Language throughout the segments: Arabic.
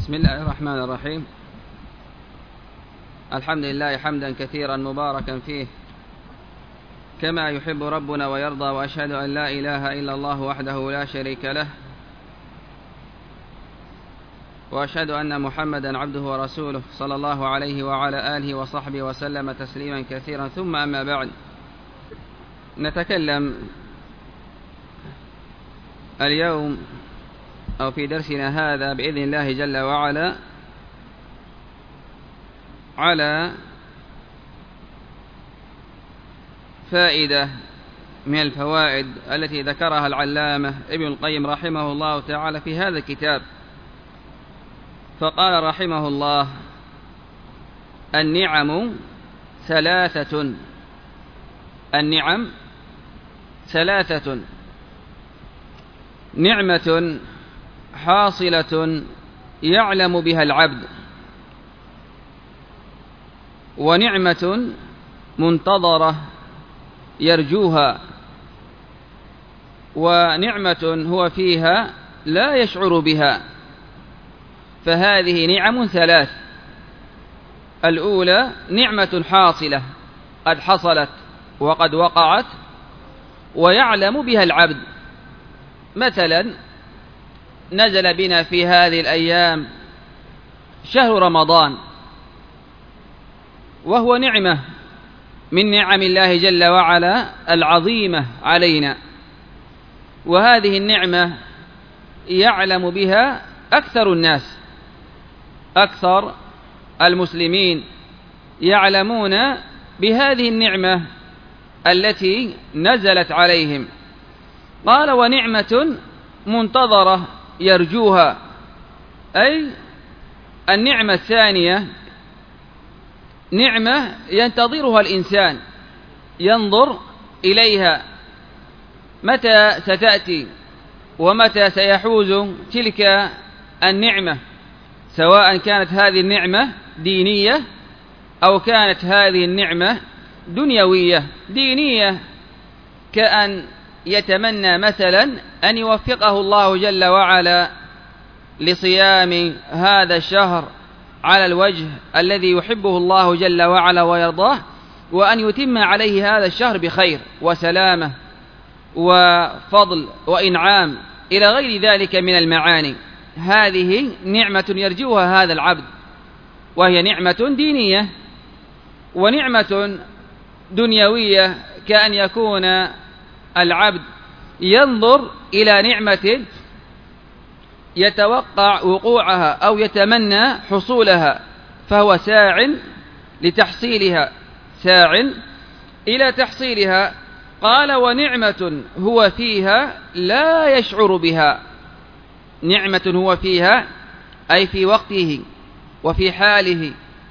بسم الله الرحمن الرحيم. الحمد لله حمدا كثيرا مباركا فيه كما يحب ربنا ويرضى، وأشهد أن لا إله إلا الله وحده لا شريك له، وأشهد أن محمدا عبده ورسوله صلى الله عليه وعلى آله وصحبه وسلم تسليما كثيرا. ثم أما بعد، نتكلم اليوم أو في درسنا هذا بإذن الله جل وعلا على فائدة من الفوائد التي ذكرها العلامة ابن القيم رحمه الله تعالى في هذا الكتاب. فقال رحمه الله: النعم ثلاثة. النعم ثلاثة: نعمة حاصلة يعلم بها العبد، ونعمة منتظرة يرجوها، ونعمة هو فيها لا يشعر بها. فهذه نعم ثلاث: الأولى نعمة حاصلة قد حصلت وقد وقعت ويعلم بها العبد. مثلا نزل بنا في هذه الأيام شهر رمضان، وهو نعمة من نعم الله جل وعلا العظيمة علينا، وهذه النعمة يعلم بها أكثر الناس، أكثر المسلمين يعلمون بهذه النعمة التي نزلت عليهم. قال: ونعمة منتظرة يرجوها، أي النعمة الثانية نعمة ينتظرها الإنسان، ينظر إليها متى ستأتي ومتى سيحوز تلك النعمة، سواء كانت هذه النعمة دينية أو كانت هذه النعمة دنيوية. دينية كأن يتمنى مثلا أن يوفقه الله جل وعلا لصيام هذا الشهر على الوجه الذي يحبه الله جل وعلا ويرضاه، وأن يتم عليه هذا الشهر بخير وسلامة وفضل وإنعام إلى غير ذلك من المعاني. هذه نعمة يرجوها هذا العبد، وهي نعمة دينية. ونعمة دنيوية كأن يكون العبد ينظر إلى نعمة يتوقع وقوعها أو يتمنى حصولها، فهو ساع لتحصيلها، ساع إلى تحصيلها. قال: ونعمة هو فيها لا يشعر بها. نعمة هو فيها أي في وقته وفي حاله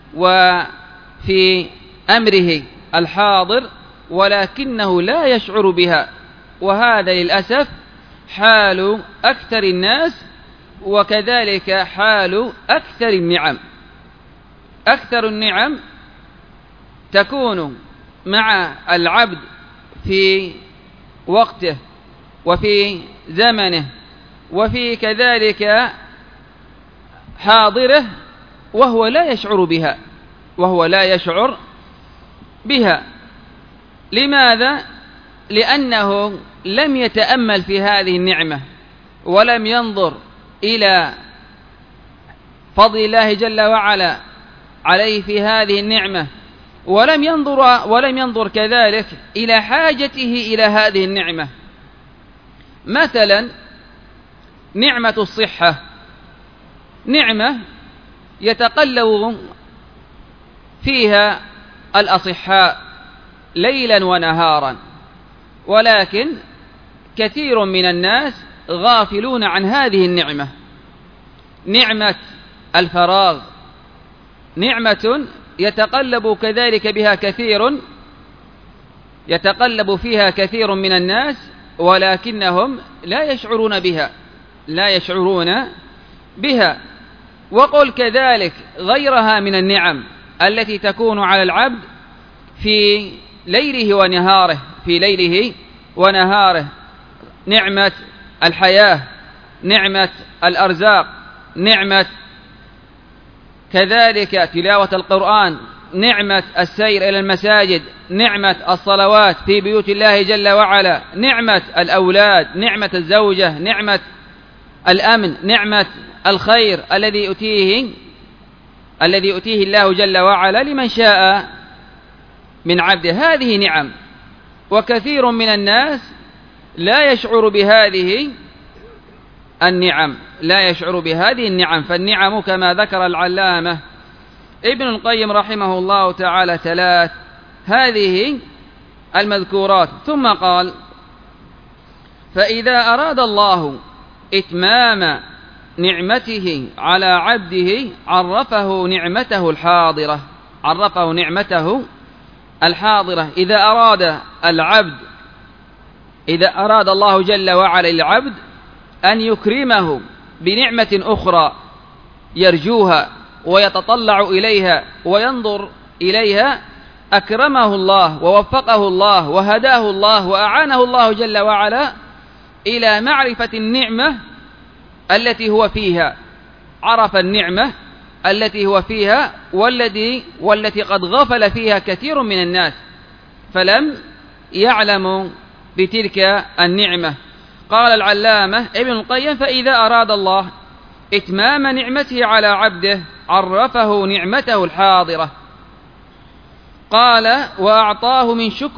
وفي أمره الحاضر، ولكنه لا يشعر بها. وهذا للأسف حال أكثر الناس، وكذلك حال أكثر النعم. أكثر النعم تكون مع العبد في وقته وفي زمنه وفي كذلك حاضره، وهو لا يشعر بها، وهو لا يشعر بها. لماذا؟ لأنه لم يتأمل في هذه النعمة، ولم ينظر إلى فضل الله جل وعلا عليه في هذه النعمة، ولم ينظر كذلك إلى حاجته إلى هذه النعمة. مثلا نعمة الصحة، نعمة يتقلب فيها الأصحاء ليلا ونهارا، ولكن كثير من الناس غافلون عن هذه النعمة. نعمة الفراغ نعمة يتقلب كذلك بها يتقلب فيها كثير من الناس، ولكنهم لا يشعرون بها. وقل كذلك غيرها من النعم التي تكون على العبد في ليله ونهاره، نعمة الحياة، نعمة الأرزاق، نعمة كذلك تلاوة القرآن، نعمة السير إلى المساجد، نعمة الصلوات في بيوت الله جل وعلا، نعمة الأولاد، نعمة الزوجة، نعمة الأمن، نعمة الخير الذي يؤتيه الله جل وعلا لمن شاء من عبده. هذه نعم، وكثير من الناس لا يشعر بهذه النعم، فالنعم كما ذكر العلامة ابن القيم رحمه الله تعالى 3 هذه المذكورات. ثم قال: فإذا أراد الله إتمام نعمته على عبده عرفه نعمته الحاضرة. إذا أراد الله جل وعلا للعبد أن يكرمه بنعمة أخرى يرجوها ويتطلع إليها وينظر إليها، أكرمه الله ووفقه الله وهداه الله وأعانه الله جل وعلا إلى معرفة النعمة التي هو فيها. عرف النعمة التي هو فيها والتي قد غفل فيها كثير من الناس فلم يعلموا بتلك النعمة. قال العلامة ابن القيم: فإذا أراد الله إتمام نعمته على عبده عرفه نعمته الحاضرة. قال: وأعطاه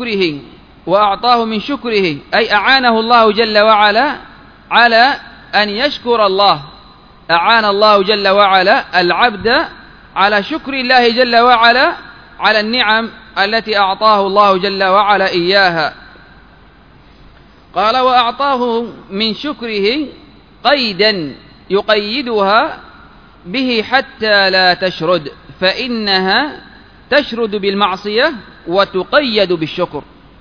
من شكره أي أعانه الله جل وعلا على أن يشكر الله. أعان الله جل وعلا العبد على شكر الله جل وعلا على النعم التي أعطاه الله جل وعلا إياها. قال: وأعطاه من شكره قيدا يقيدها به حتى لا تشرد، فإنها تشرد بالمعصية وتقيد بالشكر.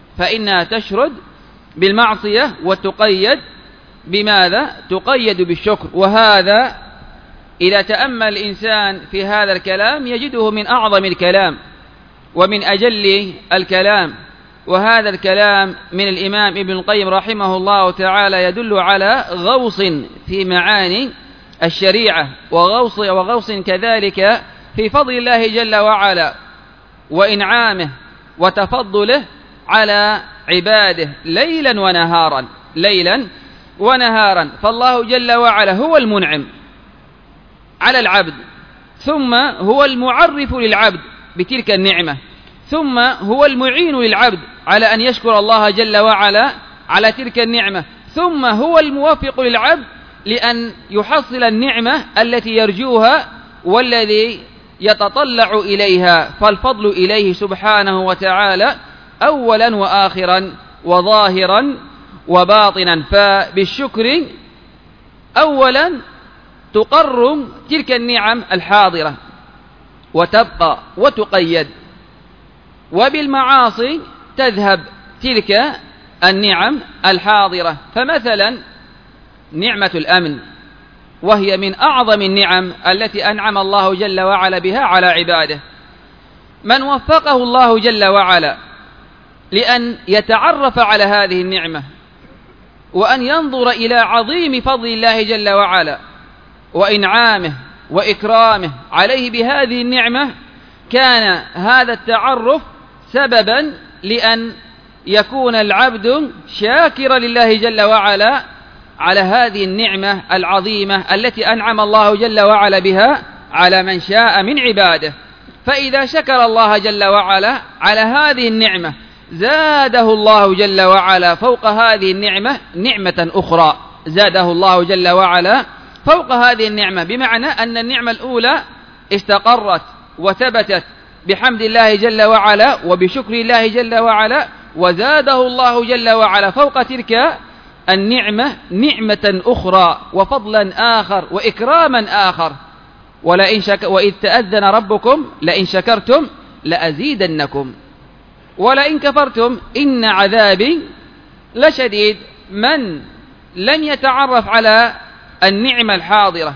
وتقيد بماذا؟ تقيد بالشكر. وهذا إذا تأمل الإنسان في هذا الكلام يجده من أعظم الكلام ومن أجل الكلام. وهذا الكلام من الإمام ابن القيم رحمه الله تعالى يدل على غوص في معاني الشريعة، وغوص كذلك في فضل الله جل وعلا وإنعامه وتفضله على عباده ليلا ونهارا. فالله جل وعلا هو المنعم على العبد، ثم هو المعرف للعبد بتلك النعمة، ثم هو المعين للعبد على أن يشكر الله جل وعلا على تلك النعمة، ثم هو الموفق للعبد لأن يحصل النعمة التي يرجوها والذي يتطلع إليها. فالفضل إليه سبحانه وتعالى أولا وآخرا وظاهرا وباطنا. فبالشكر أولا تقر تلك النعم الحاضرة وتبقى وتقيد، وبالمعاصي تذهب تلك النعم الحاضرة. فمثلا نعمة الأمن، وهي من أعظم النعم التي أنعم الله جل وعلا بها على عباده. من وفقه الله جل وعلا لأن يتعرف على هذه النعمة وأن ينظر إلى عظيم فضل الله جل وعلا وإنعامه وإكرامه عليه بهذه النعمة، كان هذا التعرف سببا لأن يكون العبد شاكرا لله جل وعلا على هذه النعمة العظيمة التي أنعم الله جل وعلا بها على من شاء من عباده. فإذا شكر الله جل وعلا على هذه النعمة زاده الله جل وعلا فوق هذه النعمة نعمة أخرى، زاده الله جل وعلا فوق هذه النعمة، بمعنى أن النعمة الأولى استقرت وثبتت بحمد الله جل وعلا وبشكر الله جل وعلا، وزاده الله جل وعلا فوق تلك النعمة نعمة أخرى وفضلا آخر وإكراما آخر. وإذ تأذن ربكم لئن شكرتم لأزيدنكم ولئن كفرتم إن عذابي لشديد. من لم يتعرف على النعمة الحاضرة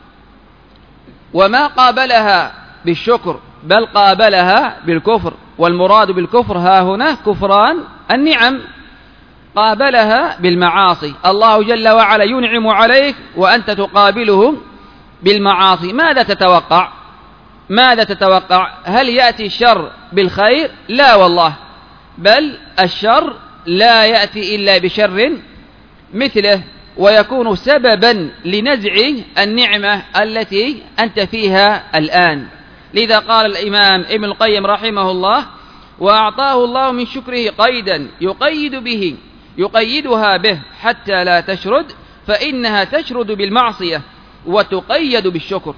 وما قابلها بالشكر بل قابلها بالكفر، والمراد بالكفر ها هنا كفران النعم، قابلها بالمعاصي. الله جل وعلا ينعم عليك وأنت تقابله بالمعاصي، ماذا تتوقع؟ ماذا تتوقع؟ هل يأتي الشر بالخير؟ لا والله، بل الشر لا يأتي إلا بشر مثله، ويكون سببا لنزع النعمة التي أنت فيها الآن. لذا قال الإمام ابن القيم رحمه الله: وأعطاه الله من شكره قيدا يقيدها به حتى لا تشرد، فإنها تشرد بالمعصية وتقيد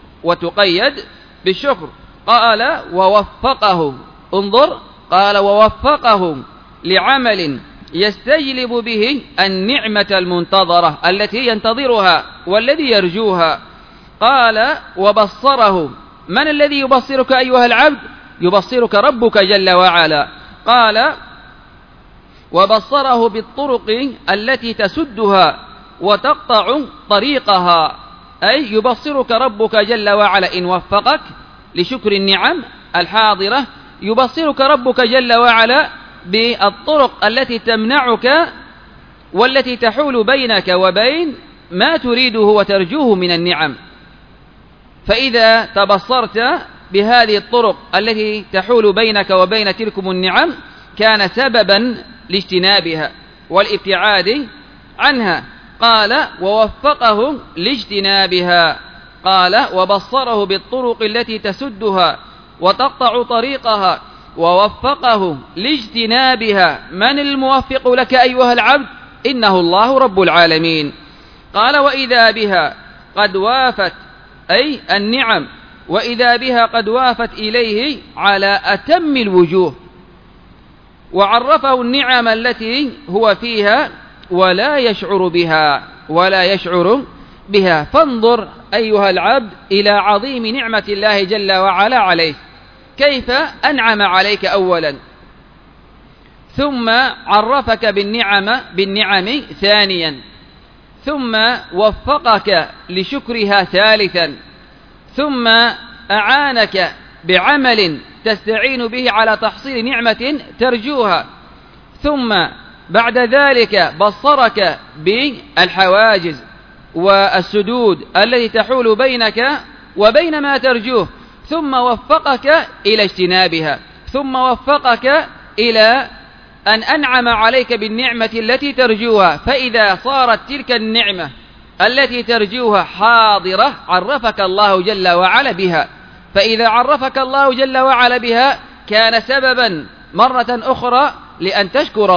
بالشكر. قال: ووفقه، انظر، قال: ووفقه لعمل يستجلب به النعمة المنتظرة التي ينتظرها والذي يرجوها. قال: وبصره. من الذي يبصرك أيها العبد؟ يبصرك ربك جل وعلا. قال: وبصره بالطرق التي تسدها وتقطع طريقها، أي يبصرك ربك جل وعلا إن وفقك لشكر النعم الحاضرة، يبصرك ربك جل وعلا بالطرق التي تمنعك والتي تحول بينك وبين ما تريده وترجوه من النعم. فإذا تبصرت بهذه الطرق التي تحول بينك وبين تلكم النعم كان سببا لاجتنابها والابتعاد عنها. قال: ووفقه لاجتنابها. قال: وبصره بالطرق التي تسدها وتقطع طريقها، ووفقه لاجتنابها. من الموفق لك أيها العبد؟ إنه الله رب العالمين. قال: وإذا بها قد وافت، أي النعم، وإذا بها قد وافت إليه على أتم الوجوه، وعرفه النعم التي هو فيها ولا يشعر بها. فانظر أيها العبد إلى عظيم نعمة الله جل وعلا عليك، كيف أنعم عليك أولا، ثم عرفك بالنعم ثانيا، ثم وفقك لشكرها ثالثا، ثم أعانك بعمل تستعين به على تحصيل نعمة ترجوها، ثم بعد ذلك بصرك بالحواجز والسدود التي تحول بينك وبين ما ترجوه، ثم وفقك إلى اجتنابها، ثم وفقك إلى أن أنعم عليك بالنعمة التي ترجوها. فإذا صارت تلك النعمة التي ترجوها حاضرة عرفك الله جل وعلا بها، فإذا عرفك الله جل وعلا بها كان سببا مرة أخرى لأن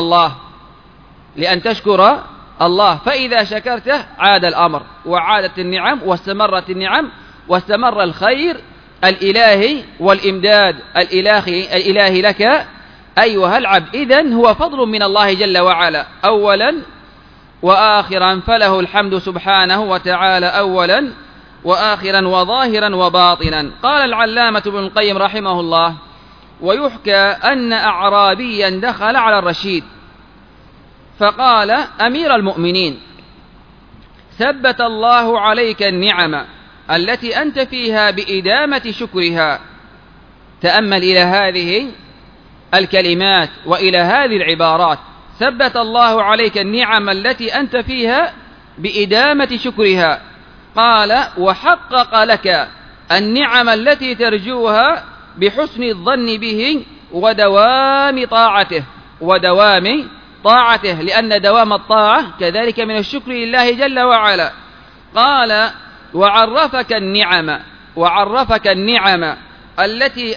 تشكر الله، فإذا شكرته عاد الأمر وعادت النعم واستمرت النعم واستمر الخير الإلهي والإمداد الإلهي لك أيها العبد. إذن هو فضل من الله جل وعلا أولا وآخرا، فله الحمد سبحانه وتعالى أولا وآخرا وظاهرا وباطنا. قال العلامة ابن القيم رحمه الله: ويحكى أن أعرابيا دخل على الرشيد فقال: أمير المؤمنين، ثبت الله عليك النعم التي أنت فيها بإدامة شكرها. تأمل إلى هذه الكلمات وإلى هذه العبارات: ثبت الله عليك النعم التي أنت فيها بإدامة شكرها. قال: وحقق لك النعم التي ترجوها بحسن الظن به ودوام طاعته، لأن دوام الطاعة كذلك من الشكر لله جل وعلا. قال: وعرفك النعم التي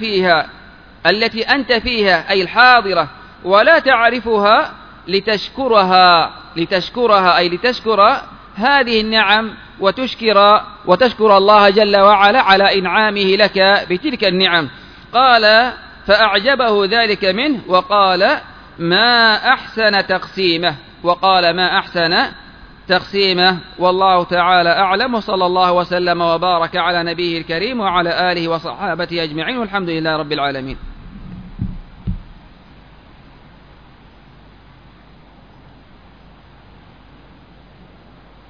أنت فيها أي الحاضرة ولا تعرفها لتشكرها أي لتشكر هذه النعم وتشكر الله جل وعلا على إنعامه لك بتلك النعم. قال: فأعجبه ذلك منه وقال: ما أحسن تقسيمه. والله تعالى أعلم، وصلى الله وسلم وبارك على نبيه الكريم وعلى آله وصحابته أجمعين، والحمد لله رب العالمين.